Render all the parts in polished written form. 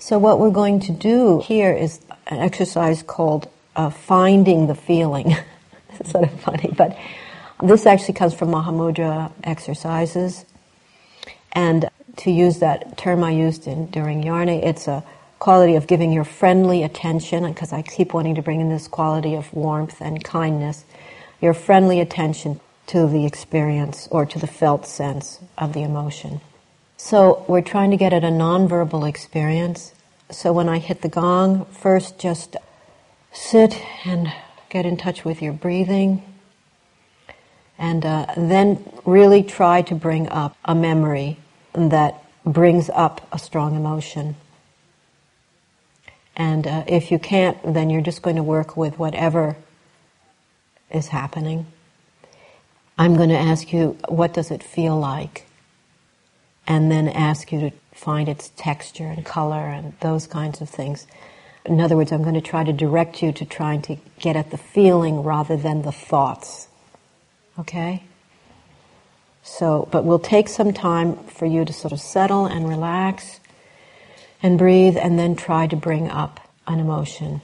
So what we're going to do here is an exercise called finding the feeling. It's sort of funny, but this actually comes from Mahamudra exercises. And to use that term I used during Yarne, it's a quality of giving your friendly attention, because I keep wanting to bring in this quality of warmth and kindness, your friendly attention to the experience or to the felt sense of the emotion. So we're trying to get at a nonverbal experience. So when I hit the gong, first just sit and get in touch with your breathing, and then really try to bring up a memory that brings up a strong emotion. And if you can't, then you're just going to work with whatever is happening. I'm going to ask you, what does it feel like? And then ask you to find its texture and color and those kinds of things. In other words, I'm going to try to direct you to trying to get at the feeling rather than the thoughts. Okay? So, but we'll take some time for you to sort of settle and relax and breathe, and then try to bring up an emotion.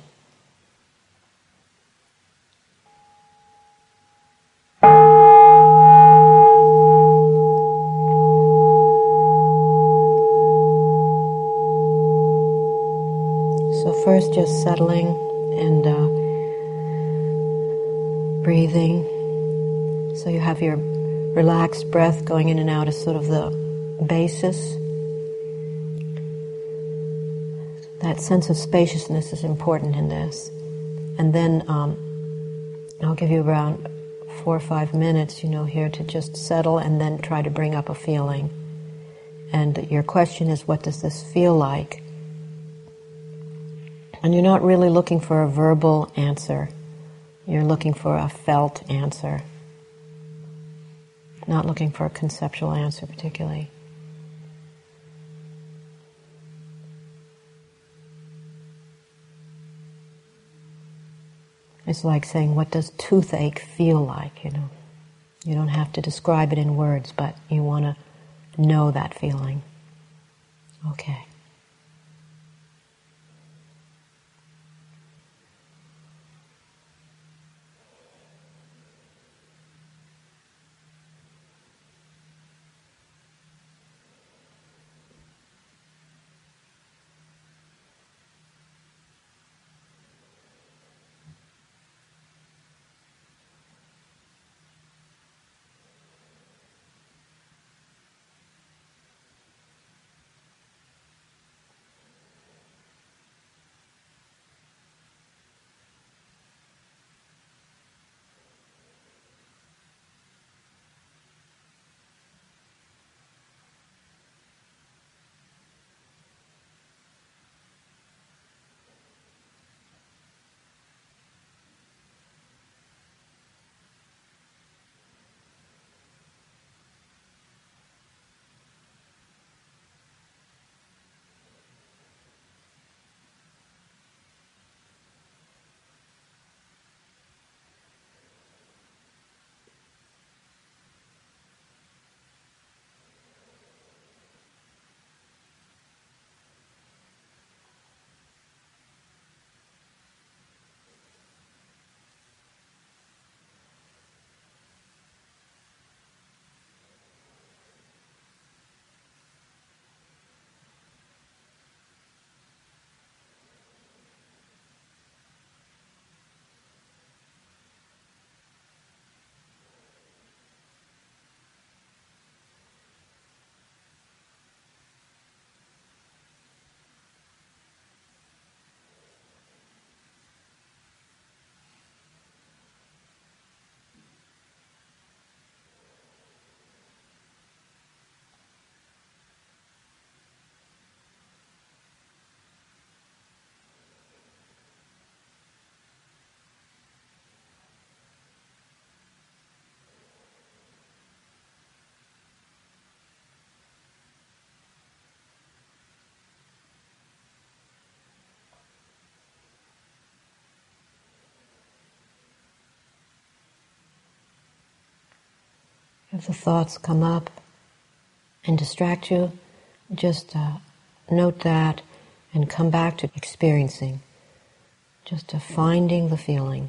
So first just settling and breathing. So you have your relaxed breath going in and out as sort of the basis. That sense of spaciousness is important in this. And then I'll give you around 4 or 5 minutes, here to just settle and then try to bring up a feeling. And your question is, what does this feel like? And you're not really looking for a verbal answer. You're looking for a felt answer. Not looking for a conceptual answer particularly. It's like saying, what does toothache feel like, You don't have to describe it in words, but you want to know that feeling. Okay. If the thoughts come up and distract you, just note that and come back to experiencing, just to finding the feeling.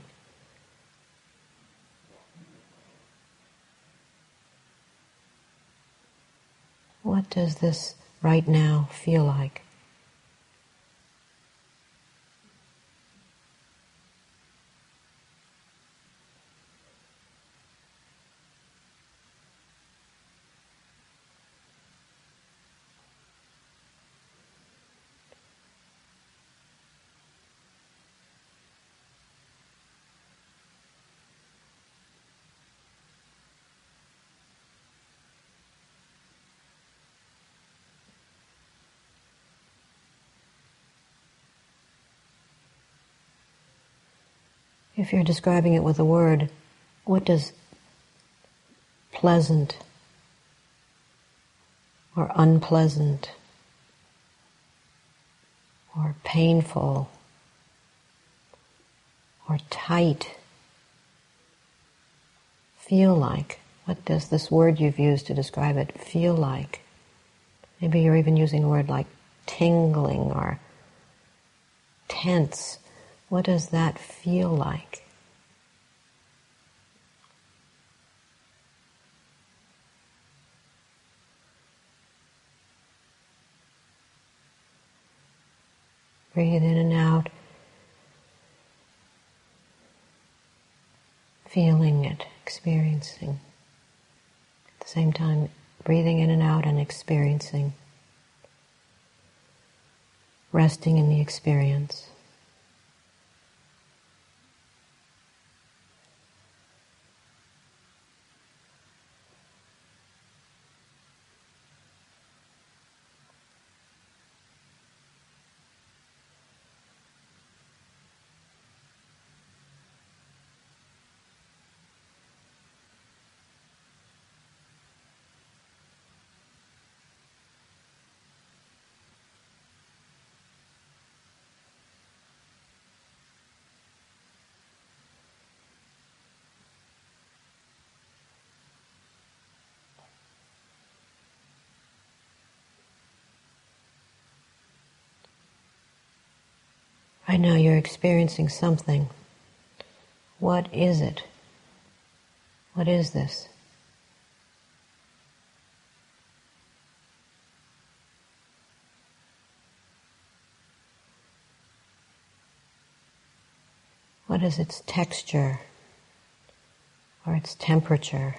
What does this right now feel like? If you're describing it with a word, what does pleasant or unpleasant or painful or tight feel like? What does this word you've used to describe it feel like? Maybe you're even using a word like tingling or tense. What does that feel like? Breathe in and out, feeling it, experiencing. At the same time, breathing in and out and experiencing. Resting in the experience. Right now you're experiencing something. What is it? What is this? What is its texture or its temperature?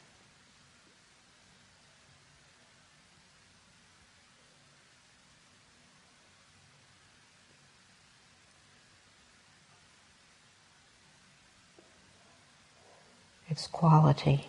Its quality.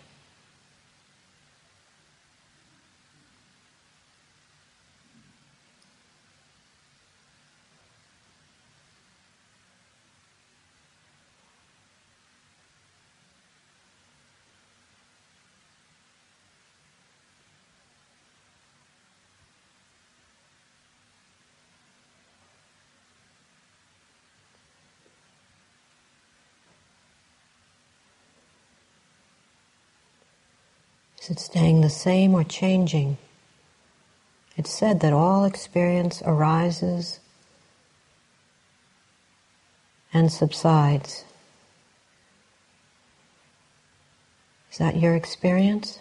Is it staying the same or changing? It's said that all experience arises and subsides. Is that your experience?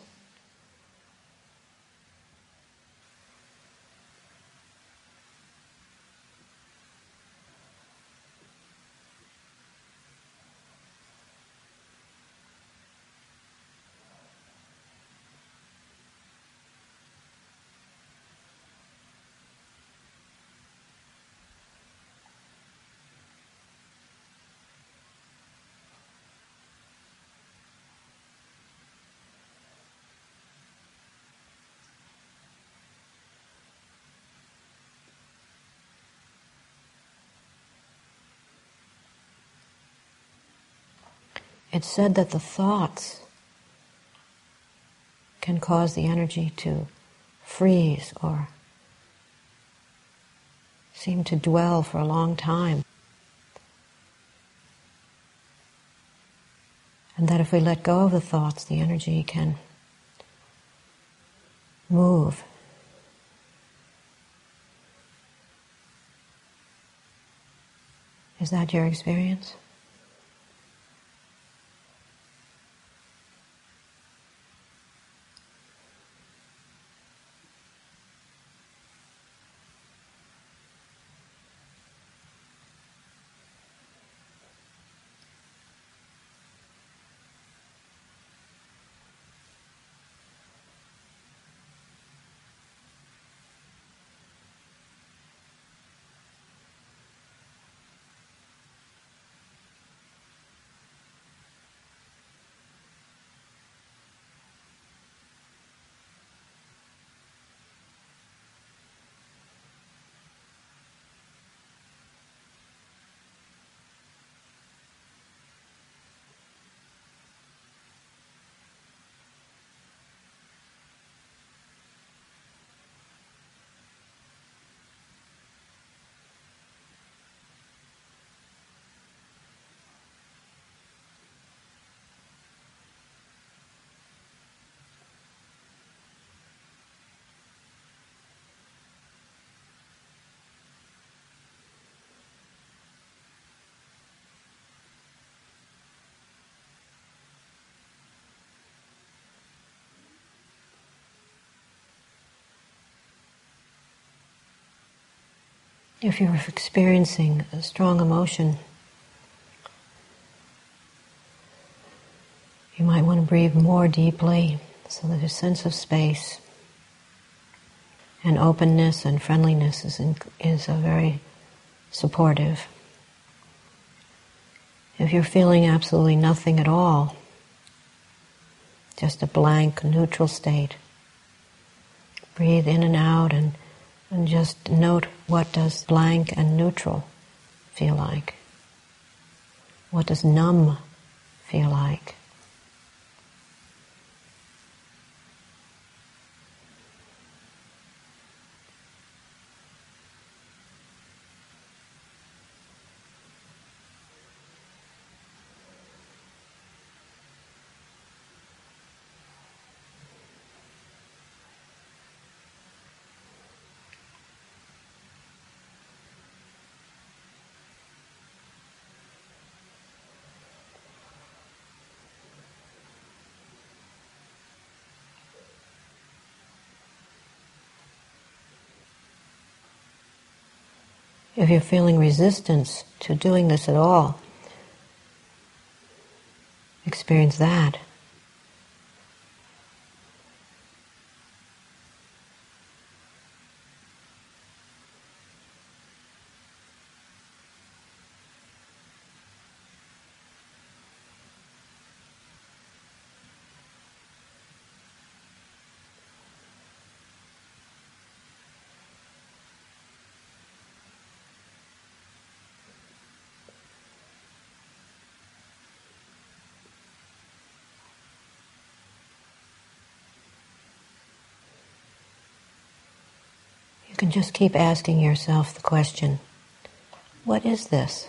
It's said that the thoughts can cause the energy to freeze or seem to dwell for a long time. And that if we let go of the thoughts, the energy can move. Is that your experience? If you're experiencing a strong emotion, you might want to breathe more deeply so that a sense of space and openness and friendliness is a very supportive. If you're feeling absolutely nothing at all, just a blank, neutral state, breathe in and out and just note, what does blank and neutral feel like? What does numb feel like? If you're feeling resistance to doing this at all, experience that. You can just keep asking yourself the question, what is this?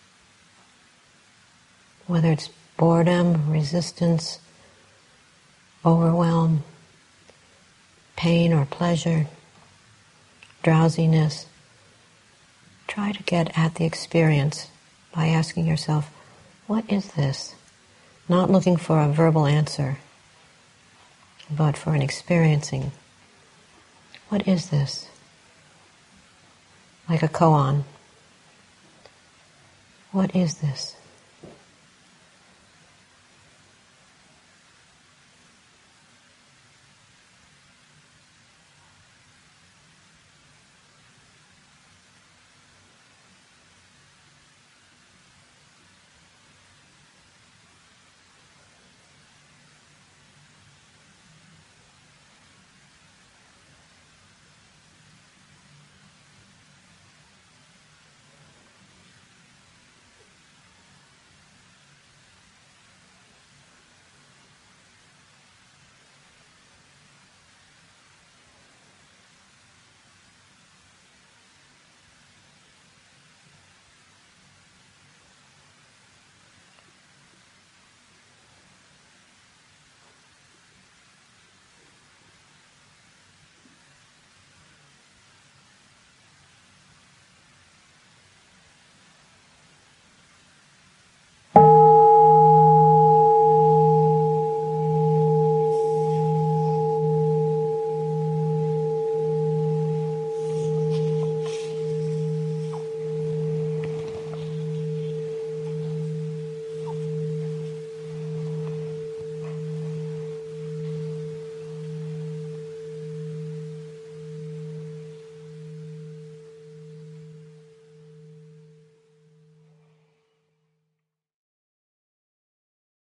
Whether it's boredom, resistance, overwhelm, pain or pleasure, drowsiness, try to get at the experience by asking yourself, what is this? Not looking for a verbal answer, but for an experiencing. What is this? Like a koan. What is this?